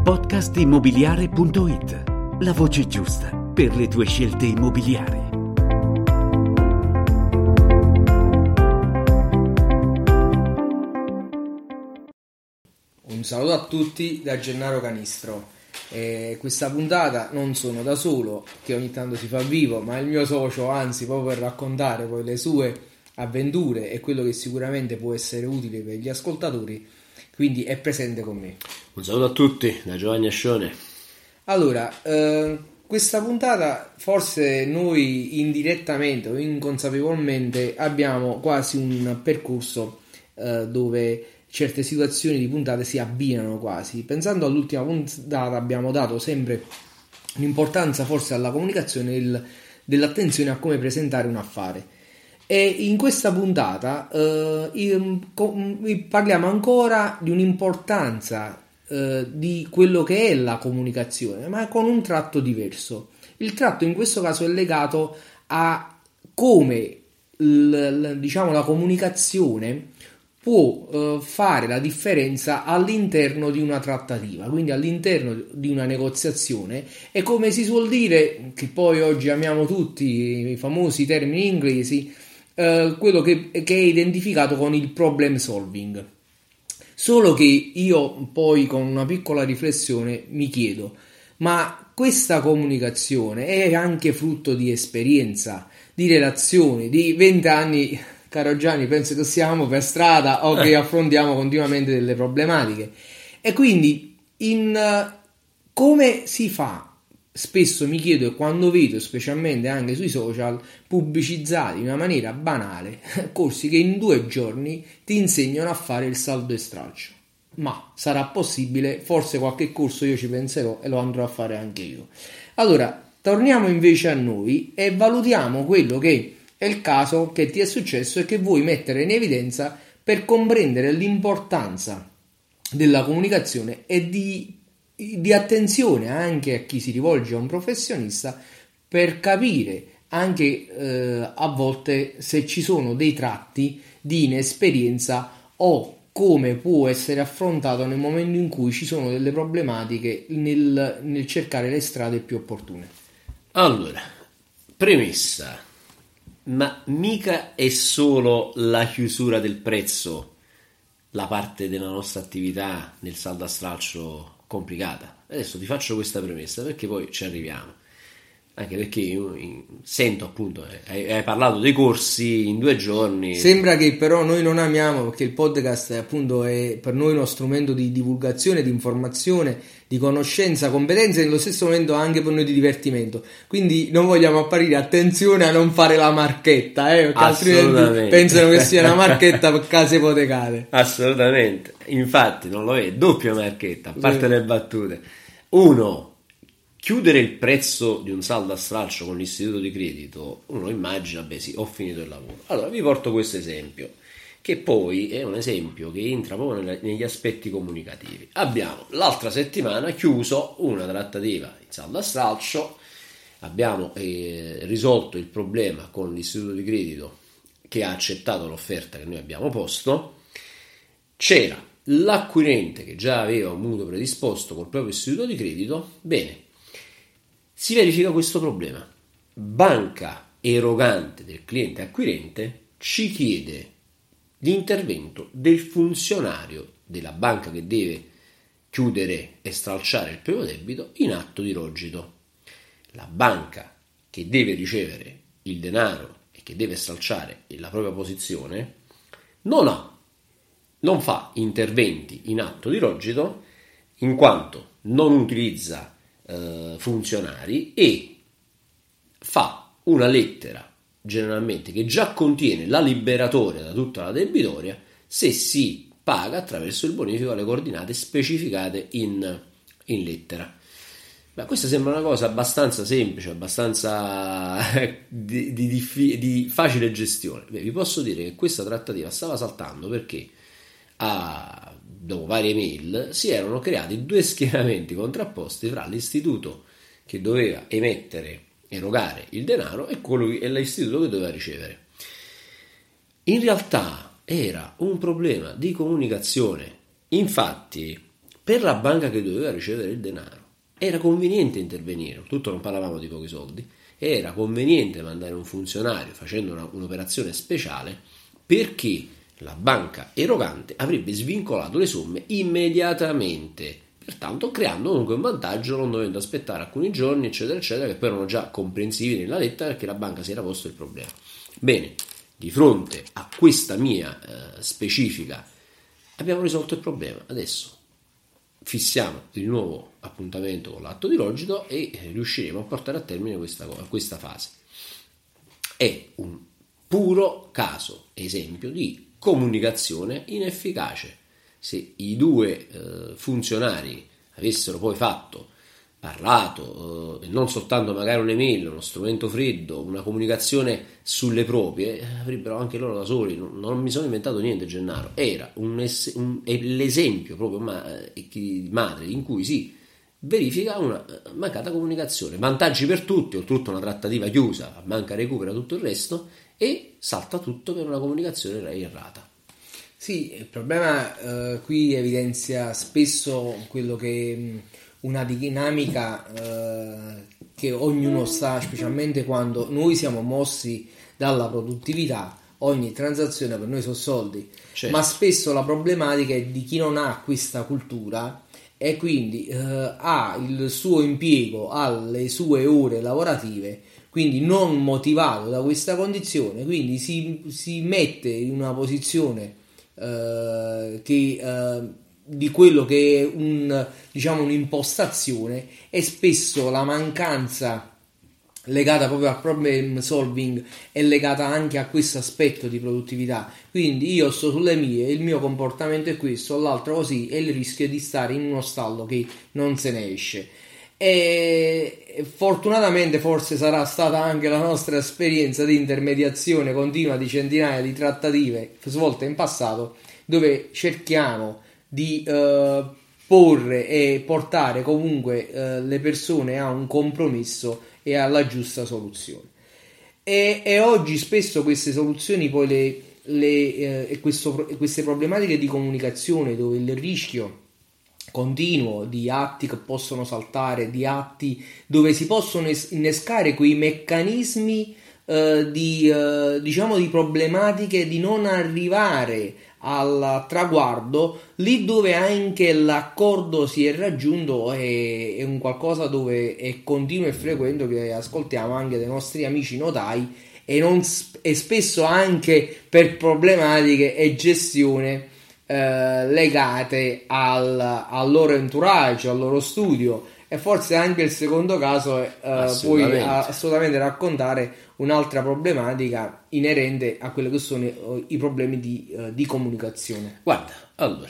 Podcastimmobiliare.it, la voce giusta per le tue scelte immobiliari. Un saluto a tutti da Gennaro Canistro. Questa puntata non sono da solo, che ogni tanto si fa vivo, ma il mio socio, anzi, proprio per raccontare poi le sue avventure e quello che sicuramente può essere utile per gli ascoltatori, quindi è presente con me. Un saluto a tutti da Giovanni Ascione. Allora, questa puntata forse noi indirettamente o inconsapevolmente abbiamo quasi un percorso dove certe situazioni di puntate si abbinano quasi. Pensando all'ultima puntata abbiamo dato sempre un'importanza forse alla comunicazione dell'attenzione a come presentare un affare. E in questa puntata parliamo ancora di un'importanza di quello che è la comunicazione, ma con un tratto diverso. Il tratto in questo caso è legato a come la comunicazione può fare la differenza all'interno di una trattativa, quindi all'interno di una negoziazione. E come si suol dire, che poi oggi amiamo tutti i famosi termini inglesi, quello che è identificato con il problem solving. Solo che io poi con una piccola riflessione mi chiedo, ma questa comunicazione è anche frutto di esperienza, di relazioni, di 20 anni, caro Gianni, penso che siamo per strada o che affrontiamo continuamente delle problematiche. E quindi come si fa? Spesso mi chiedo, e quando vedo, specialmente anche sui social, pubblicizzati in una maniera banale corsi che in 2 giorni ti insegnano a fare il saldo e stralcio. Ma sarà possibile? Forse qualche corso io ci penserò e lo andrò a fare anche io. Allora, torniamo invece a noi e valutiamo quello che è il caso che ti è successo e che vuoi mettere in evidenza per comprendere l'importanza della comunicazione e di attenzione anche a chi si rivolge a un professionista per capire anche a volte se ci sono dei tratti di inesperienza o come può essere affrontato nel momento in cui ci sono delle problematiche nel cercare le strade più opportune. Allora, premessa, ma mica è solo la chiusura del prezzo la parte della nostra attività nel saldo a stralcio complicata. Adesso ti faccio questa premessa perché poi ci arriviamo, anche perché io sento appunto hai parlato dei corsi in 2 giorni. Sembra che però noi non amiamo, perché il podcast appunto è per noi uno strumento di divulgazione, di informazione, di conoscenza, competenza e nello stesso momento anche per noi di divertimento, quindi non vogliamo apparire, attenzione a non fare la marchetta, perché altrimenti pensano che sia una marchetta per case ipotecate. Assolutamente, infatti non lo è, doppia marchetta, a parte le battute. 1, chiudere il prezzo di un saldo a stralcio con l'istituto di credito, uno immagina, beh sì, ho finito il lavoro. Allora vi porto questo esempio, che poi è un esempio che entra proprio negli aspetti comunicativi. Abbiamo l'altra settimana chiuso una trattativa in saldo a stralcio, abbiamo risolto il problema con l'istituto di credito che ha accettato l'offerta che noi abbiamo posto, c'era l'acquirente che già aveva un mutuo predisposto col proprio istituto di credito. Bene, si verifica questo problema. Banca erogante del cliente acquirente ci chiede l'intervento del funzionario della banca che deve chiudere e stralciare il proprio debito in atto di rogito. La banca che deve ricevere il denaro e che deve stralciare la propria posizione non fa interventi in atto di rogito in quanto non utilizza funzionari e fa una lettera generalmente che già contiene la liberatoria da tutta la debitoria se si paga attraverso il bonifico alle coordinate specificate in lettera. Beh, questa sembra una cosa abbastanza semplice, abbastanza di facile gestione. Beh, vi posso dire che questa trattativa stava saltando perché dopo varie mail si erano creati 2 schieramenti contrapposti tra l'istituto che doveva erogare il denaro e l'istituto che doveva ricevere. In realtà era un problema di comunicazione. Infatti per la banca che doveva ricevere il denaro era conveniente intervenire, tutto non parlavamo di pochi soldi, era conveniente mandare un funzionario facendo un'operazione speciale, perché la banca erogante avrebbe svincolato le somme immediatamente, pertanto creando comunque un vantaggio, non dovendo aspettare alcuni giorni, eccetera eccetera, che poi erano già comprensivi nella lettera, perché la banca si era posto il problema. Bene, di fronte a questa mia specifica abbiamo risolto il problema. Adesso fissiamo il nuovo appuntamento con l'atto di rogito e riusciremo a portare a termine questa fase. È un puro caso, esempio di comunicazione inefficace. Se i due funzionari avessero poi parlato, e non soltanto magari un'email, uno strumento freddo, una comunicazione sulle proprie, avrebbero anche loro da soli, non mi sono inventato niente, Gennaro, era l'esempio proprio di madre in cui si verifica una mancata comunicazione, vantaggi per tutti, oltretutto una trattativa chiusa, la banca recupera tutto il resto e salta tutto per una comunicazione errata. Sì, il problema qui evidenzia spesso quello che una dinamica che ognuno sta, specialmente quando noi siamo mossi dalla produttività, ogni transazione per noi sono soldi, certo. Ma spesso la problematica è di chi non ha questa cultura e quindi ha il suo impiego, ha le sue ore lavorative, quindi non motivato da questa condizione, quindi si mette in una posizione di quello che è un'impostazione, e spesso la mancanza legata proprio al problem solving è legata anche a questo aspetto di produttività. Quindi io sto sulle mie, il mio comportamento è questo, l'altro così, e il rischio di stare in uno stallo che non se ne esce. E fortunatamente forse sarà stata anche la nostra esperienza di intermediazione continua di centinaia di trattative svolte in passato, dove cerchiamo di porre e portare comunque le persone a un compromesso e alla giusta soluzione. E oggi spesso queste soluzioni poi queste problematiche di comunicazione, dove il rischio continuo di atti che possono saltare, di atti dove si possono innescare quei meccanismi di problematiche di non arrivare al traguardo, lì dove anche l'accordo si è raggiunto, è un qualcosa dove è continuo e frequente, che ascoltiamo anche dai nostri amici notai, e spesso anche per problematiche e gestione legate al loro entourage, al loro studio. E forse anche il secondo caso puoi assolutamente raccontare un'altra problematica inerente a quelli che sono i problemi di comunicazione. Guarda, allora,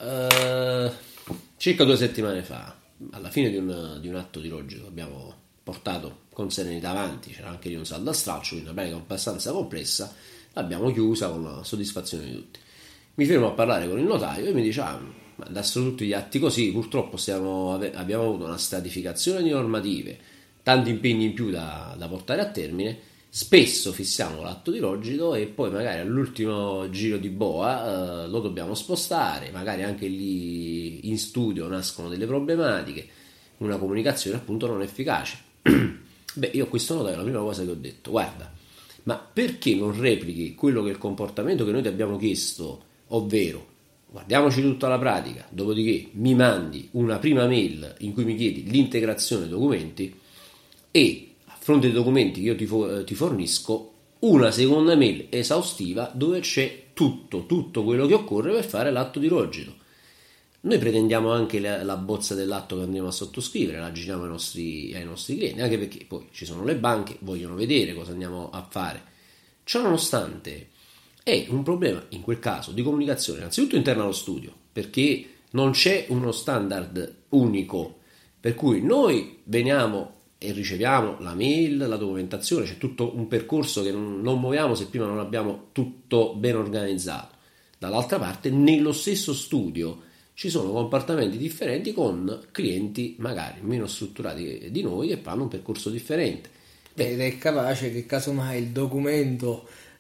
circa 2 settimane fa, alla fine di un atto di rogito, abbiamo portato con serenità avanti, c'era anche lì un saldo a stralcio, quindi una pratica abbastanza complessa, l'abbiamo chiusa con la soddisfazione di tutti. Mi fermo a parlare con il notaio e mi dice: ma adesso tutti gli atti così, purtroppo abbiamo avuto una stratificazione di normative, tanti impegni in più da portare a termine, spesso fissiamo l'atto di rogito e poi magari all'ultimo giro di boa lo dobbiamo spostare, magari anche lì in studio nascono delle problematiche, una comunicazione appunto non efficace. Beh, io a questo notaio la prima cosa che ho detto: guarda, ma perché non replichi quello che è il comportamento che noi ti abbiamo chiesto, ovvero guardiamoci tutta la pratica, dopodiché mi mandi una prima mail in cui mi chiedi l'integrazione documenti e a fronte dei documenti che io ti fornisco una seconda mail esaustiva dove c'è tutto quello che occorre per fare l'atto di rogito. Noi pretendiamo anche la bozza dell'atto che andiamo a sottoscrivere, la giriamo ai nostri clienti, anche perché poi ci sono le banche, vogliono vedere cosa andiamo a fare. Ciò nonostante è un problema in quel caso di comunicazione innanzitutto interna allo studio, perché non c'è uno standard unico, per cui noi veniamo e riceviamo la mail, la documentazione, c'è tutto un percorso che non muoviamo se prima non abbiamo tutto ben organizzato. Dall'altra parte, nello stesso studio ci sono comportamenti differenti con clienti magari meno strutturati di noi che fanno un percorso differente. Ed è capace che casomai il documento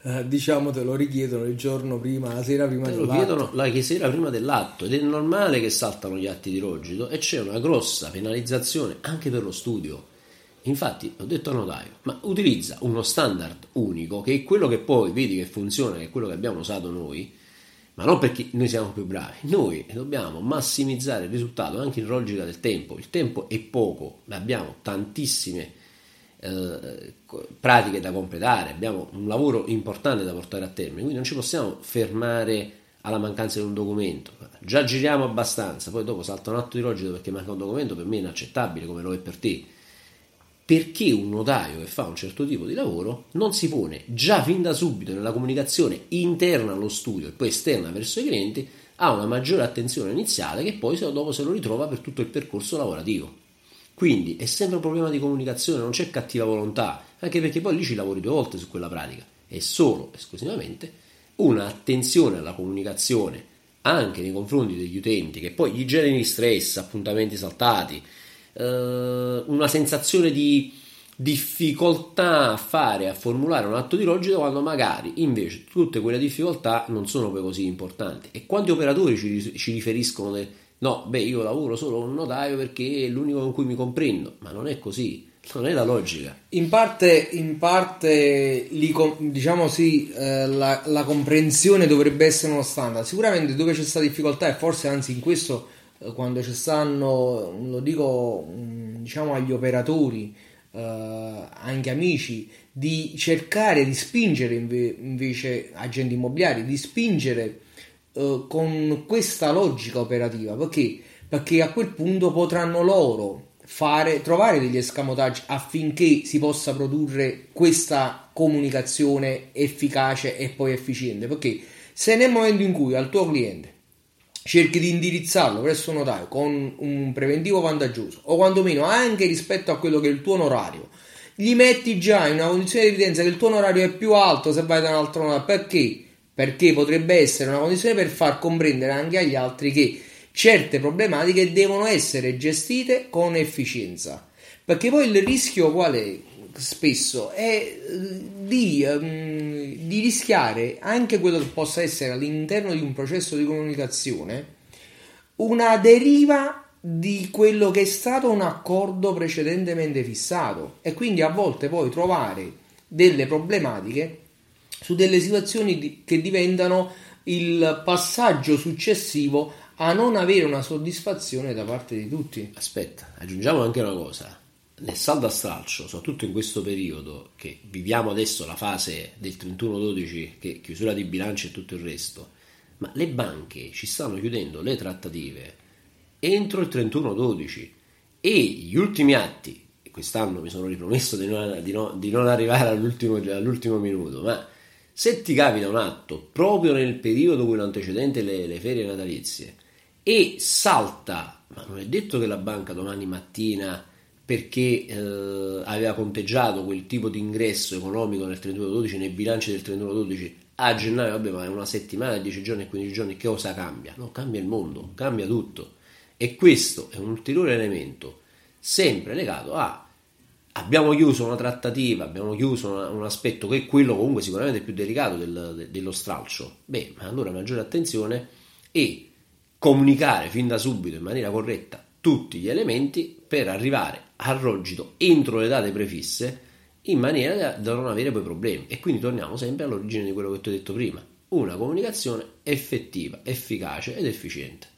diciamo te lo richiedono il giorno prima, la sera prima Te lo dell'atto. chiedono la sera prima dell'atto ed è normale che saltano gli atti di rogito e c'è una grossa penalizzazione anche per lo studio. Infatti ho detto al notaio, ma utilizza uno standard unico che è quello che poi vedi che funziona, che è quello che abbiamo usato noi, ma non perché noi siamo più bravi, noi dobbiamo massimizzare il risultato anche in logica del tempo. Il tempo è poco, abbiamo tantissime pratiche da completare, abbiamo un lavoro importante da portare a termine, quindi non ci possiamo fermare alla mancanza di un documento. Già giriamo abbastanza, poi dopo salta un atto di rogito perché manca un documento, per me è inaccettabile, come lo è per te. Perché un notaio che fa un certo tipo di lavoro non si pone già fin da subito nella comunicazione interna allo studio e poi esterna verso i clienti a una maggiore attenzione iniziale che poi dopo se lo ritrova per tutto il percorso lavorativo. Quindi è sempre un problema di comunicazione, non c'è cattiva volontà, anche perché poi lì ci lavori 2 volte su quella pratica, è solo esclusivamente un'attenzione alla comunicazione anche nei confronti degli utenti, che poi gli generi stress, appuntamenti saltati, una sensazione di difficoltà a formulare un atto di rogito, quando magari invece tutte quelle difficoltà non sono poi così importanti. E quanti operatori ci riferiscono no, io lavoro solo con un notaio perché è l'unico con cui mi comprendo, ma non è così, non è la logica. In parte diciamo sì, la comprensione dovrebbe essere uno standard. Sicuramente dove c'è stata difficoltà, e forse anzi in questo quando ci stanno, lo dico diciamo agli operatori, anche amici, di cercare di spingere invece agenti immobiliari, di spingere con questa logica operativa, perché a quel punto potranno loro trovare degli escamotage affinché si possa produrre questa comunicazione efficace e poi efficiente. Perché se nel momento in cui al tuo cliente cerchi di indirizzarlo presso un notaio con un preventivo vantaggioso, o quantomeno anche rispetto a quello che è il tuo onorario, gli metti già in una condizione di evidenza che il tuo onorario è più alto se vai da un altro notaio, perché potrebbe essere una condizione per far comprendere anche agli altri che certe problematiche devono essere gestite con efficienza. Perché poi il rischio qual è? Spesso è di rischiare anche quello che possa essere all'interno di un processo di comunicazione una deriva di quello che è stato un accordo precedentemente fissato, e quindi a volte poi trovare delle problematiche su delle situazioni che diventano il passaggio successivo a non avere una soddisfazione da parte di tutti. Aspetta, aggiungiamo anche una cosa. Nel saldo a stralcio, soprattutto in questo periodo che viviamo adesso, la fase del 31/12, che chiusura di bilancio e tutto il resto, ma le banche ci stanno chiudendo le trattative entro il 31/12 e gli ultimi atti, e quest'anno mi sono ripromesso di non arrivare all'ultimo minuto, ma se ti capita un atto proprio nel periodo quello antecedente le ferie natalizie e salta, ma non è detto che la banca domani mattina, perché aveva conteggiato quel tipo di ingresso economico nel 31/12, nei bilanci del 31/12 a gennaio, vabbè, ma è una settimana, 10 giorni e 15 giorni, che cosa cambia? No, cambia il mondo, cambia tutto, e questo è un ulteriore elemento sempre legato a: abbiamo chiuso una trattativa, abbiamo chiuso un aspetto che è quello comunque sicuramente più delicato dello stralcio, ma allora maggiore attenzione e comunicare fin da subito in maniera corretta tutti gli elementi per arrivare al rogito entro le date prefisse, in maniera da non avere poi problemi. E quindi torniamo sempre all'origine di quello che ti ho detto prima: una comunicazione effettiva, efficace ed efficiente.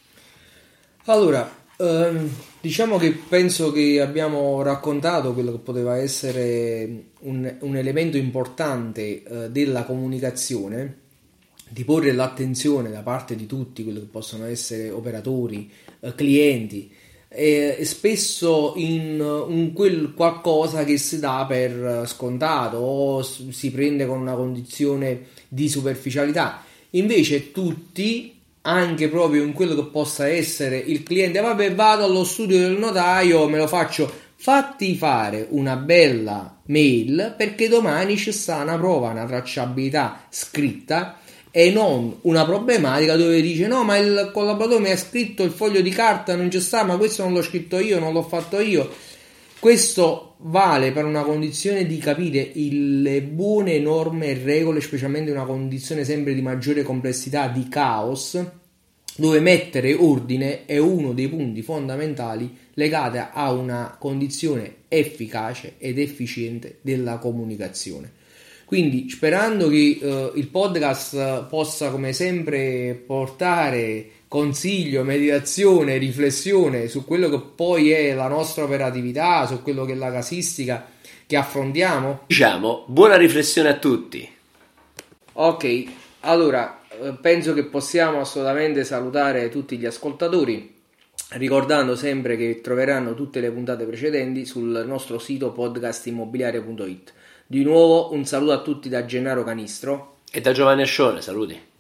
Allora, diciamo che penso che abbiamo raccontato quello che poteva essere un elemento importante della comunicazione, di porre l'attenzione da parte di tutti quelli che possono essere operatori, clienti, e spesso in quel qualcosa che si dà per scontato o si prende con una condizione di superficialità. Invece tutti, anche proprio in quello che possa essere il cliente, vabbè, vado allo studio del notaio, me lo faccio, fatti fare una bella mail, perché domani ci sta una prova, una tracciabilità scritta, e non una problematica dove dice: no, ma il collaboratore mi ha scritto il foglio di carta, non ci sta, ma questo non l'ho scritto io, non l'ho fatto io. Questo vale per una condizione di capire le buone norme e regole, specialmente in una condizione sempre di maggiore complessità, di caos, dove mettere ordine è uno dei punti fondamentali legati a una condizione efficace ed efficiente della comunicazione. Quindi, sperando che il podcast possa come sempre portare consiglio, meditazione, riflessione su quello che poi è la nostra operatività, su quello che è la casistica che affrontiamo. Diciamo, buona riflessione a tutti. Ok, allora penso che possiamo assolutamente salutare tutti gli ascoltatori, ricordando sempre che troveranno tutte le puntate precedenti sul nostro sito podcastimmobiliare.it. Di nuovo un saluto a tutti da Gennaro Canistro E da Giovanni Ascione, saluti.